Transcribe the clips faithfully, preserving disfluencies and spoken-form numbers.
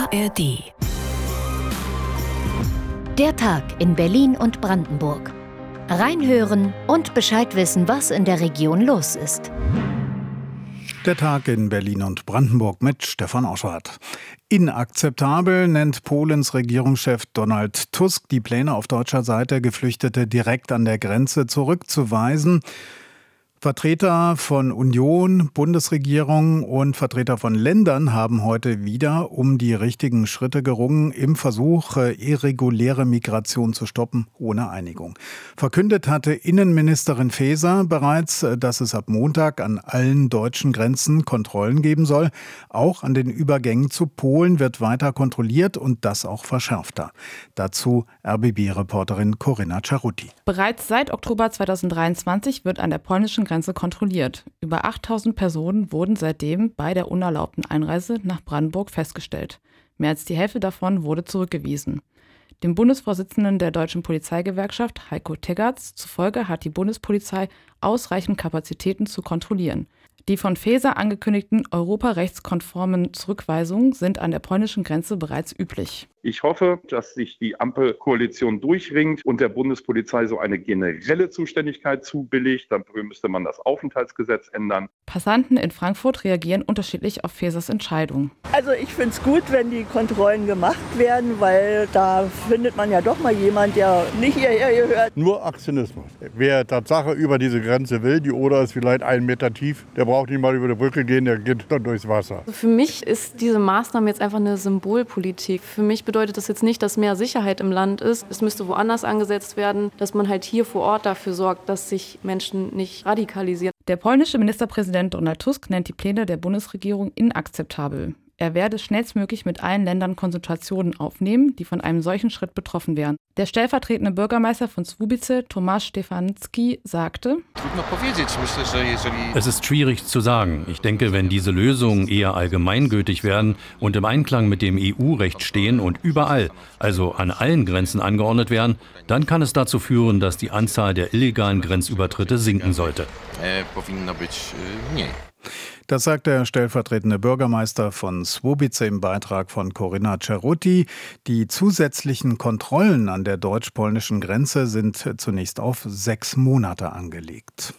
R D. Der Tag in Berlin und Brandenburg. Reinhören und Bescheid wissen, was in der Region los ist. Der Tag in Berlin und Brandenburg mit Stefan Oschwart. Inakzeptabel nennt Polens Regierungschef Donald Tusk die Pläne auf deutscher Seite, Geflüchtete direkt an der Grenze zurückzuweisen. Vertreter von Union, Bundesregierung und Vertreter von Ländern haben heute wieder um die richtigen Schritte gerungen im Versuch, irreguläre Migration zu stoppen, ohne Einigung. Verkündet hatte Innenministerin Faeser bereits, dass es ab Montag an allen deutschen Grenzen Kontrollen geben soll. Auch an den Übergängen zu Polen wird weiter kontrolliert und das auch verschärfter. Dazu R B B-Reporterin Corinna Czaruti. Bereits seit Oktober zweitausenddreiundzwanzig wird an der polnischen Grenze kontrolliert. Über achttausend Personen wurden seitdem bei der unerlaubten Einreise nach Brandenburg festgestellt. Mehr als die Hälfte davon wurde zurückgewiesen. Dem Bundesvorsitzenden der Deutschen Polizeigewerkschaft, Heiko Teggerts, zufolge hat die Bundespolizei ausreichend Kapazitäten zu kontrollieren. Die von Faeser angekündigten europarechtskonformen Zurückweisungen sind an der polnischen Grenze bereits üblich. Ich hoffe, dass sich die Ampelkoalition durchringt und der Bundespolizei so eine generelle Zuständigkeit zubilligt. Dafür müsste man das Aufenthaltsgesetz ändern. Passanten in Frankfurt reagieren unterschiedlich auf Faesers Entscheidung. Also ich finde es gut, wenn die Kontrollen gemacht werden, weil da findet man ja doch mal jemand, der nicht hierher gehört. Nur Aktionismus. Wer Tatsache über diese Grenze will, die Oder ist vielleicht einen Meter tief, der braucht nicht mal über die Brücke gehen, der geht dann durchs Wasser. Für mich ist diese Maßnahme jetzt einfach eine Symbolpolitik. Für mich bedeutet das jetzt nicht, dass mehr Sicherheit im Land ist. Es müsste woanders angesetzt werden, dass man halt hier vor Ort dafür sorgt, dass sich Menschen nicht radikalisieren. Der polnische Ministerpräsident Donald Tusk nennt die Pläne der Bundesregierung inakzeptabel. Er werde schnellstmöglich mit allen Ländern Konsultationen aufnehmen, die von einem solchen Schritt betroffen wären. Der stellvertretende Bürgermeister von Słubice, Tomasz Stefanski, sagte: Es ist schwierig zu sagen. Ich denke, wenn diese Lösungen eher allgemeingültig werden und im Einklang mit dem E U-Recht stehen und überall, also an allen Grenzen angeordnet werden, dann kann es dazu führen, dass die Anzahl der illegalen Grenzübertritte sinken sollte. Das sagt der stellvertretende Bürgermeister von Słubice im Beitrag von Corinna Czaruti. Die zusätzlichen Kontrollen an der deutsch-polnischen Grenze sind zunächst auf sechs Monate angelegt.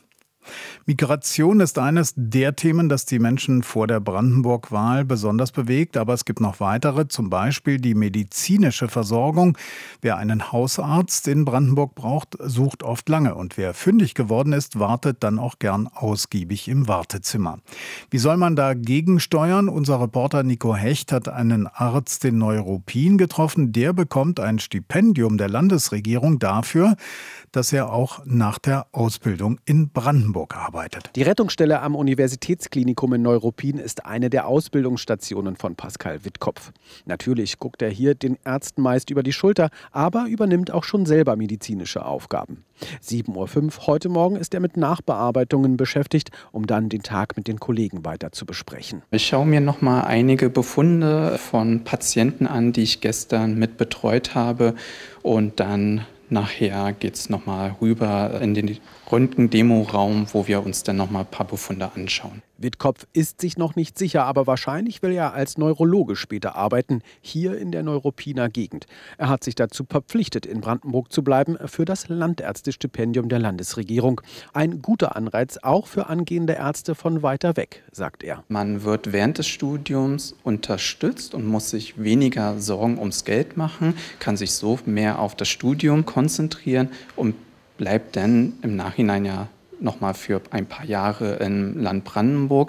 Migration ist eines der Themen, das die Menschen vor der Brandenburg-Wahl besonders bewegt. Aber es gibt noch weitere, zum Beispiel die medizinische Versorgung. Wer einen Hausarzt in Brandenburg braucht, sucht oft lange. Und wer fündig geworden ist, wartet dann auch gern ausgiebig im Wartezimmer. Wie soll man dagegen steuern? Unser Reporter Nico Hecht hat einen Arzt in Neuruppin getroffen. Der bekommt ein Stipendium der Landesregierung dafür, dass er auch nach der Ausbildung in Brandenburg arbeitet. Die Rettungsstelle am Universitätsklinikum in Neuruppin ist eine der Ausbildungsstationen von Pascal Wittkopf. Natürlich guckt er hier den Ärzten meist über die Schulter, aber übernimmt auch schon selber medizinische Aufgaben. sieben Uhr fünf heute Morgen ist er mit Nachbearbeitungen beschäftigt, um dann den Tag mit den Kollegen weiter zu besprechen. Ich schaue mir noch mal einige Befunde von Patienten an, die ich gestern mit betreut habe, und dann nachher geht es nochmal rüber in den Röntgen-Demo-Raum, wo wir uns dann nochmal ein paar Befunde anschauen. Wittkopf ist sich noch nicht sicher, aber wahrscheinlich will er als Neurologe später arbeiten, hier in der Neuruppiner Gegend. Er hat sich dazu verpflichtet, in Brandenburg zu bleiben für das Landärztestipendium der Landesregierung. Ein guter Anreiz auch für angehende Ärzte von weiter weg, sagt er. Man wird während des Studiums unterstützt und muss sich weniger Sorgen ums Geld machen, kann sich so mehr auf das Studium konzentrieren und bleibt dann im Nachhinein ja nochmal für ein paar Jahre im Land Brandenburg.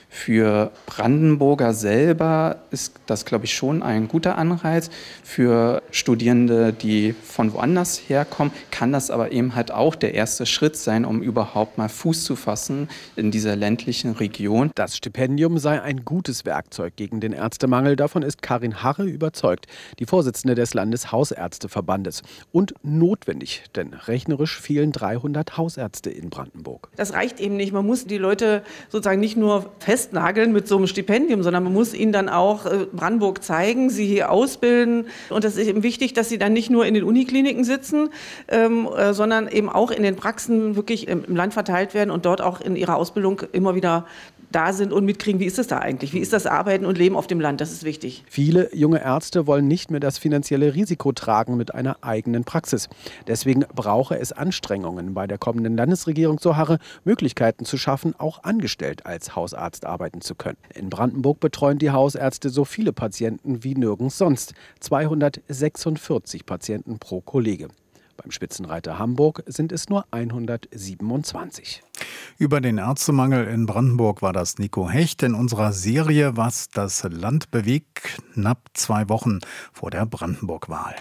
Für Brandenburger selber ist das, glaube ich, schon ein guter Anreiz. Für Studierende, die von woanders herkommen, kann das aber eben halt auch der erste Schritt sein, um überhaupt mal Fuß zu fassen in dieser ländlichen Region. Das Stipendium sei ein gutes Werkzeug gegen den Ärztemangel. Davon ist Karin Harre überzeugt, die Vorsitzende des Landeshausärzteverbandes. Und notwendig, denn rechnerisch fehlen dreihundert Hausärzte in Brandenburg. Das reicht eben nicht. Man muss die Leute sozusagen nicht nur fest festnageln mit so einem Stipendium, sondern man muss ihnen dann auch äh, Brandenburg zeigen, sie hier ausbilden. Und das ist eben wichtig, dass sie dann nicht nur in den Unikliniken sitzen, ähm, äh, sondern eben auch in den Praxen wirklich im, im Land verteilt werden und dort auch in ihrer Ausbildung immer wieder da sind und mitkriegen, wie ist es da eigentlich? Wie ist das Arbeiten und Leben auf dem Land? Das ist wichtig. Viele junge Ärzte wollen nicht mehr das finanzielle Risiko tragen mit einer eigenen Praxis. Deswegen brauche es Anstrengungen bei der kommenden Landesregierung, so Harre, Möglichkeiten zu schaffen, auch angestellt als Hausarzt arbeiten zu können. In Brandenburg betreuen die Hausärzte so viele Patienten wie nirgends sonst. zweihundertsechsundvierzig Patienten pro Kollege. Beim Spitzenreiter Hamburg sind es nur hundertsiebenundzwanzig. Über den Ärztemangel in Brandenburg war das Nico Hecht in unserer Serie Was das Land bewegt, knapp zwei Wochen vor der Brandenburg-Wahl.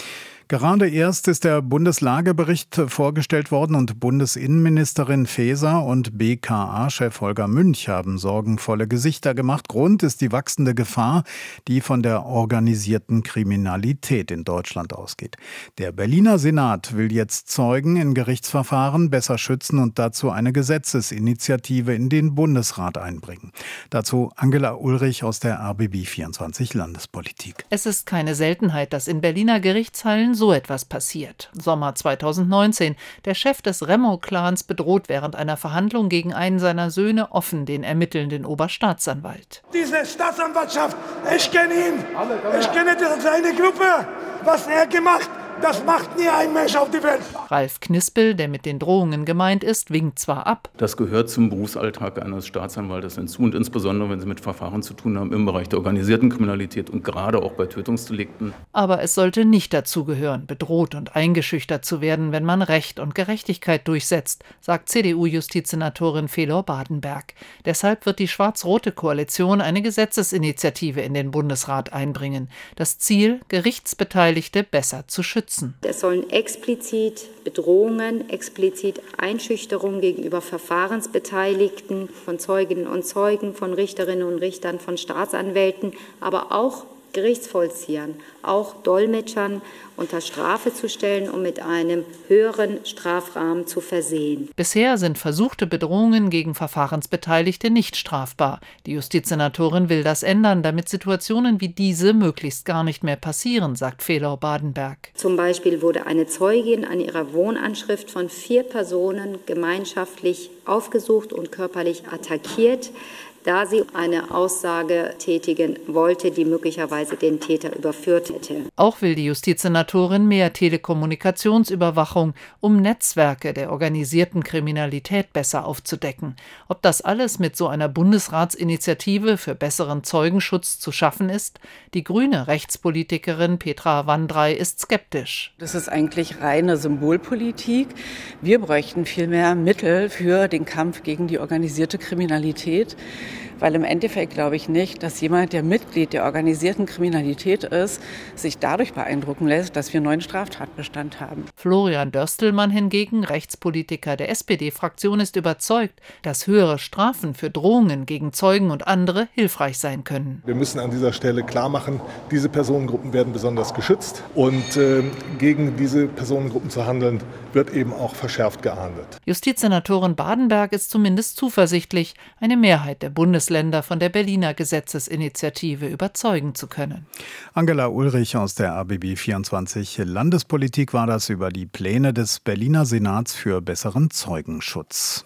Gerade erst ist der Bundeslagebericht vorgestellt worden und Bundesinnenministerin Faeser und B K A-Chef Holger Münch haben sorgenvolle Gesichter gemacht. Grund ist die wachsende Gefahr, die von der organisierten Kriminalität in Deutschland ausgeht. Der Berliner Senat will jetzt Zeugen in Gerichtsverfahren besser schützen und dazu eine Gesetzesinitiative in den Bundesrat einbringen. Dazu Angela Ulrich aus der R B B vierundzwanzig Landespolitik. Es ist keine Seltenheit, dass in Berliner Gerichtshallen so etwas passiert. Sommer zweitausendneunzehn. Der Chef des Remo-Clans bedroht während einer Verhandlung gegen einen seiner Söhne offen den ermittelnden Oberstaatsanwalt. Diese Staatsanwaltschaft, ich kenne ihn, ich kenne seine Gruppe, was er gemacht hat. Das macht nie ein Mensch auf die Welt. Ralf Knispel, der mit den Drohungen gemeint ist, winkt zwar ab. Das gehört zum Berufsalltag eines Staatsanwaltes hinzu und insbesondere, wenn Sie mit Verfahren zu tun haben im Bereich der organisierten Kriminalität und gerade auch bei Tötungsdelikten. Aber es sollte nicht dazugehören, bedroht und eingeschüchtert zu werden, wenn man Recht und Gerechtigkeit durchsetzt, sagt C D U-Justizsenatorin Felor Badenberg. Deshalb wird die schwarz-rote Koalition eine Gesetzesinitiative in den Bundesrat einbringen. Das Ziel, Gerichtsbeteiligte besser zu schützen. Es sollen explizit Bedrohungen, explizit Einschüchterungen gegenüber Verfahrensbeteiligten, von Zeuginnen und Zeugen, von Richterinnen und Richtern, von Staatsanwälten, aber auch Gerichtsvollziehern, auch Dolmetschern unter Strafe zu stellen und mit einem höheren Strafrahmen zu versehen. Bisher sind versuchte Bedrohungen gegen Verfahrensbeteiligte nicht strafbar. Die Justizsenatorin will das ändern, damit Situationen wie diese möglichst gar nicht mehr passieren, sagt Felor Badenberg. Zum Beispiel wurde eine Zeugin an ihrer Wohnanschrift von vier Personen gemeinschaftlich aufgesucht und körperlich attackiert, da sie eine Aussage tätigen wollte, die möglicherweise den Täter überführt hätte. Auch will die Justizsenatorin mehr Telekommunikationsüberwachung, um Netzwerke der organisierten Kriminalität besser aufzudecken. Ob das alles mit so einer Bundesratsinitiative für besseren Zeugenschutz zu schaffen ist? Die grüne Rechtspolitikerin Petra Wandrei ist skeptisch. Das ist eigentlich reine Symbolpolitik. Wir bräuchten viel mehr Mittel für den Kampf gegen die organisierte Kriminalität. Weil im Endeffekt glaube ich nicht, dass jemand, der Mitglied der organisierten Kriminalität ist, sich dadurch beeindrucken lässt, dass wir einen neuen Straftatbestand haben. Florian Dörstelmann hingegen, Rechtspolitiker der S P D-Fraktion, ist überzeugt, dass höhere Strafen für Drohungen gegen Zeugen und andere hilfreich sein können. Wir müssen an dieser Stelle klar machen, diese Personengruppen werden besonders geschützt und äh, gegen diese Personengruppen zu handeln, wird eben auch verschärft geahndet. Justizsenatorin Badenberg ist zumindest zuversichtlich, eine Mehrheit der Bundesländer von der Berliner Gesetzesinitiative überzeugen zu können. Angela Ulrich aus der R B B vierundzwanzig Landespolitik war das über die Pläne des Berliner Senats für besseren Zeugenschutz.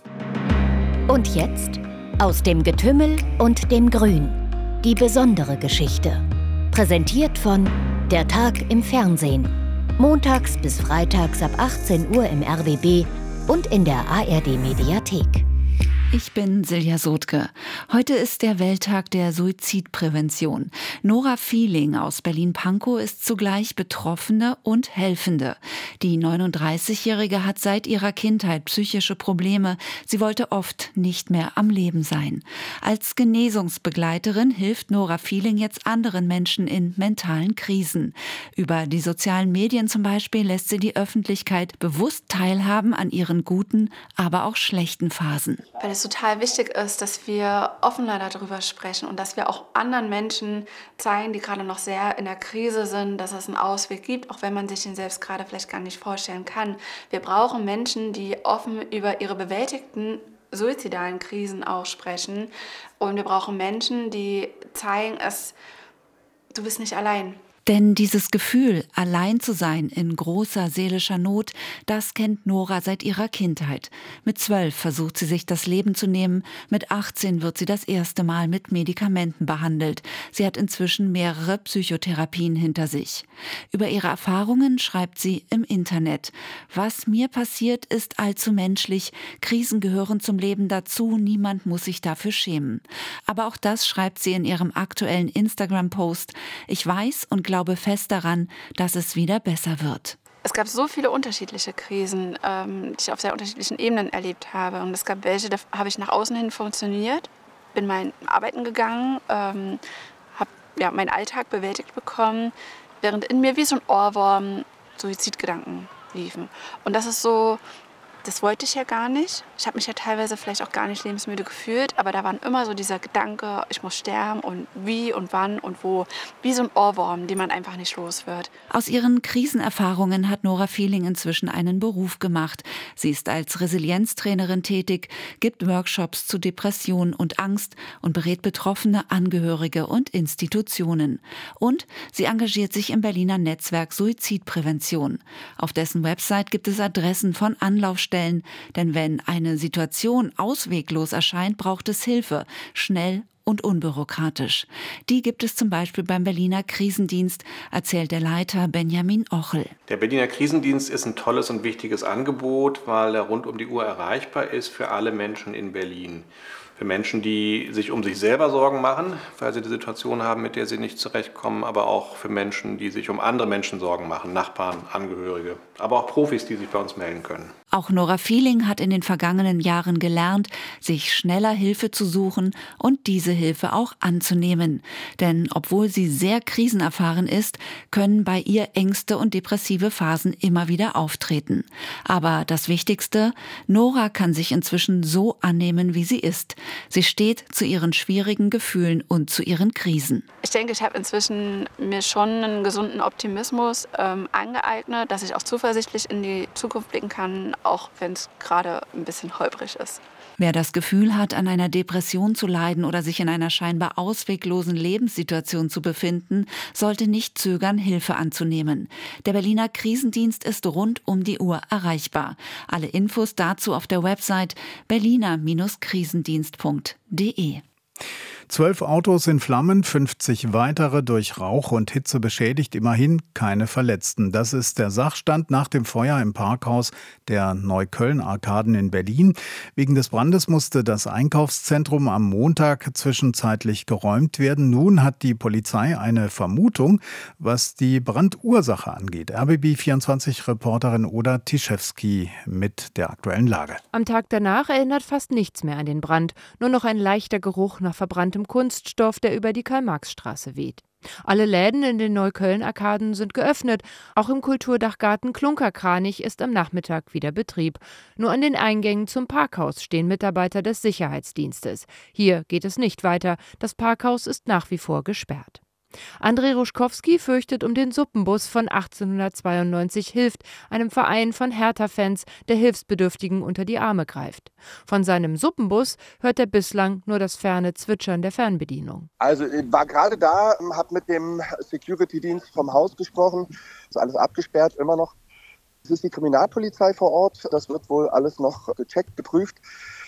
Und jetzt aus dem Getümmel und dem Grün. Die besondere Geschichte. Präsentiert von Der Tag im Fernsehen. Montags bis freitags ab achtzehn Uhr im R B B und in der A R D-Mediathek. Ich bin Silja Sotke. Heute ist der Welttag der Suizidprävention. Nora Fieling aus Berlin-Pankow ist zugleich Betroffene und Helfende. Die neununddreißigjährige hat seit ihrer Kindheit psychische Probleme. Sie wollte oft nicht mehr am Leben sein. Als Genesungsbegleiterin hilft Nora Fieling jetzt anderen Menschen in mentalen Krisen. Über die sozialen Medien zum Beispiel lässt sie die Öffentlichkeit bewusst teilhaben an ihren guten, aber auch schlechten Phasen. Weil es total wichtig ist, dass wir offener darüber sprechen und dass wir auch anderen Menschen zeigen, die gerade noch sehr in der Krise sind, dass es einen Ausweg gibt, auch wenn man sich den selbst gerade vielleicht gar nicht vorstellen kann. Wir brauchen Menschen, die offen über ihre bewältigten suizidalen Krisen auch sprechen. Und wir brauchen Menschen, die zeigen, es, du bist nicht allein. Denn dieses Gefühl, allein zu sein in großer seelischer Not, das kennt Nora seit ihrer Kindheit. Mit zwölf versucht sie sich das Leben zu nehmen, mit achtzehn wird sie das erste Mal mit Medikamenten behandelt. Sie hat inzwischen mehrere Psychotherapien hinter sich. Über ihre Erfahrungen schreibt sie im Internet. Was mir passiert, ist allzu menschlich. Krisen gehören zum Leben dazu, niemand muss sich dafür schämen. Aber auch das schreibt sie in ihrem aktuellen Instagram-Post. Ich weiß und glaube fest daran, dass es wieder besser wird. Es gab so viele unterschiedliche Krisen, ähm, die ich auf sehr unterschiedlichen Ebenen erlebt habe. Und es gab welche, da habe ich nach außen hin funktioniert, bin mein Arbeiten gegangen, ähm, habe ja, meinen Alltag bewältigt bekommen, während in mir wie so ein Ohrwurm Suizidgedanken liefen. Und das ist so, das wollte ich ja gar nicht. Ich habe mich ja teilweise vielleicht auch gar nicht lebensmüde gefühlt, aber da war immer so dieser Gedanke, ich muss sterben und wie und wann und wo, wie so ein Ohrwurm, den man einfach nicht los wird. Aus ihren Krisenerfahrungen hat Nora Feeling inzwischen einen Beruf gemacht. Sie ist als Resilienztrainerin tätig, gibt Workshops zu Depression und Angst und berät Betroffene, Angehörige und Institutionen. Und sie engagiert sich im Berliner Netzwerk Suizidprävention. Auf dessen Website gibt es Adressen von Anlaufstellen, denn wenn eine Situation ausweglos erscheint, braucht es Hilfe, schnell und unbürokratisch. Die gibt es zum Beispiel beim Berliner Krisendienst, erzählt der Leiter Benjamin Ochel. Der Berliner Krisendienst ist ein tolles und wichtiges Angebot, weil er rund um die Uhr erreichbar ist für alle Menschen in Berlin. Für Menschen, die sich um sich selber Sorgen machen, weil sie die Situation haben, mit der sie nicht zurechtkommen, aber auch für Menschen, die sich um andere Menschen Sorgen machen, Nachbarn, Angehörige, aber auch Profis, die sich bei uns melden können. Auch Nora Feeling hat in den vergangenen Jahren gelernt, sich schneller Hilfe zu suchen und diese Hilfe auch anzunehmen. Denn obwohl sie sehr krisenerfahren ist, können bei ihr Ängste und depressive Phasen immer wieder auftreten. Aber das Wichtigste, Nora kann sich inzwischen so annehmen, wie sie ist. Sie steht zu ihren schwierigen Gefühlen und zu ihren Krisen. Ich denke, ich habe inzwischen mir schon einen gesunden Optimismus ähm, angeeignet, dass ich auch zuversichtlich in die Zukunft blicken kann, auch wenn es gerade ein bisschen holprig ist. Wer das Gefühl hat, an einer Depression zu leiden oder sich in einer scheinbar ausweglosen Lebenssituation zu befinden, sollte nicht zögern, Hilfe anzunehmen. Der Berliner Krisendienst ist rund um die Uhr erreichbar. Alle Infos dazu auf der Website berliner Krisendienst punkt de. Zwölf Autos in Flammen, fünfzig weitere durch Rauch und Hitze beschädigt, immerhin keine Verletzten. Das ist der Sachstand nach dem Feuer im Parkhaus der Neukölln-Arkaden in Berlin. Wegen des Brandes musste das Einkaufszentrum am Montag zwischenzeitlich geräumt werden. Nun hat die Polizei eine Vermutung, was die Brandursache angeht. R B B vierundzwanzig-Reporterin Oda Tischewski mit der aktuellen Lage. Am Tag danach erinnert fast nichts mehr an den Brand. Nur noch ein leichter Geruch nach verbranntem Kunststoff, der über die Karl-Marx-Straße weht. Alle Läden in den Neukölln-Arkaden sind geöffnet. Auch im Kulturdachgarten Klunkerkranich ist am Nachmittag wieder Betrieb. Nur an den Eingängen zum Parkhaus stehen Mitarbeiter des Sicherheitsdienstes. Hier geht es nicht weiter. Das Parkhaus ist nach wie vor gesperrt. André Ruschkowski fürchtet um den Suppenbus von achtzehnhundertzweiundneunzig hilft, einem Verein von Hertha-Fans, der Hilfsbedürftigen unter die Arme greift. Von seinem Suppenbus hört er bislang nur das ferne Zwitschern der Fernbedienung. Also ich war gerade da, habe mit dem Security-Dienst vom Haus gesprochen. Ist alles abgesperrt, immer noch. Es ist die Kriminalpolizei vor Ort. Das wird wohl alles noch gecheckt, geprüft.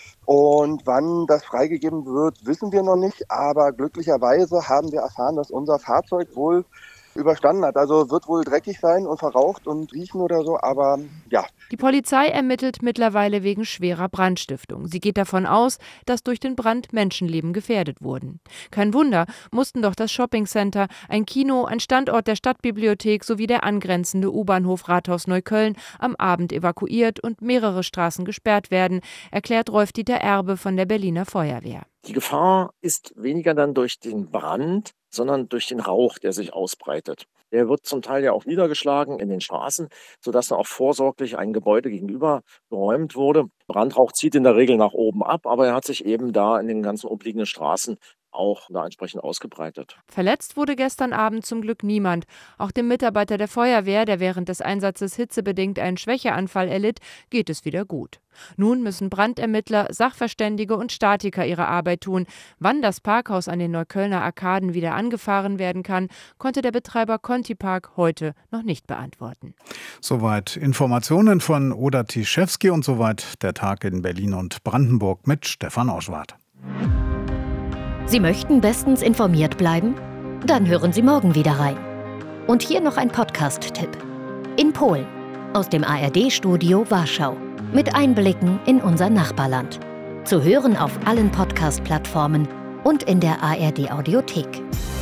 Und wann das freigegeben wird, wissen wir noch nicht. Aber glücklicherweise haben wir erfahren, dass unser Fahrzeug wohl überstanden hat. Also wird wohl dreckig sein und verraucht und riechen oder so, aber ja. Die Polizei ermittelt mittlerweile wegen schwerer Brandstiftung. Sie geht davon aus, dass durch den Brand Menschenleben gefährdet wurden. Kein Wunder, mussten doch das Shoppingcenter, ein Kino, ein Standort der Stadtbibliothek sowie der angrenzende U-Bahnhof Rathaus Neukölln am Abend evakuiert und mehrere Straßen gesperrt werden, erklärt Rolf-Dieter Erbe von der Berliner Feuerwehr. Die Gefahr ist weniger dann durch den Brand, sondern durch den Rauch, der sich ausbreitet. Der wird zum Teil ja auch niedergeschlagen in den Straßen, sodass dann auch vorsorglich ein Gebäude gegenüber geräumt wurde. Brandrauch zieht in der Regel nach oben ab, aber er hat sich eben da in den ganzen umliegenden Straßen auch da entsprechend ausgebreitet. Verletzt wurde gestern Abend zum Glück niemand. Auch dem Mitarbeiter der Feuerwehr, der während des Einsatzes hitzebedingt einen Schwächeanfall erlitt, geht es wieder gut. Nun müssen Brandermittler, Sachverständige und Statiker ihre Arbeit tun. Wann das Parkhaus an den Neuköllner Arkaden wieder angefahren werden kann, konnte der Betreiber Conti Park heute noch nicht beantworten. Soweit Informationen von Oda Tischewski und soweit der Tag in Berlin und Brandenburg mit Stefan Auschwart. Sie möchten bestens informiert bleiben? Dann hören Sie morgen wieder rein. Und hier noch ein Podcast-Tipp. In Polen, aus dem A R D-Studio Warschau. Mit Einblicken in unser Nachbarland. Zu hören auf allen Podcast-Plattformen und in der A R D-Audiothek.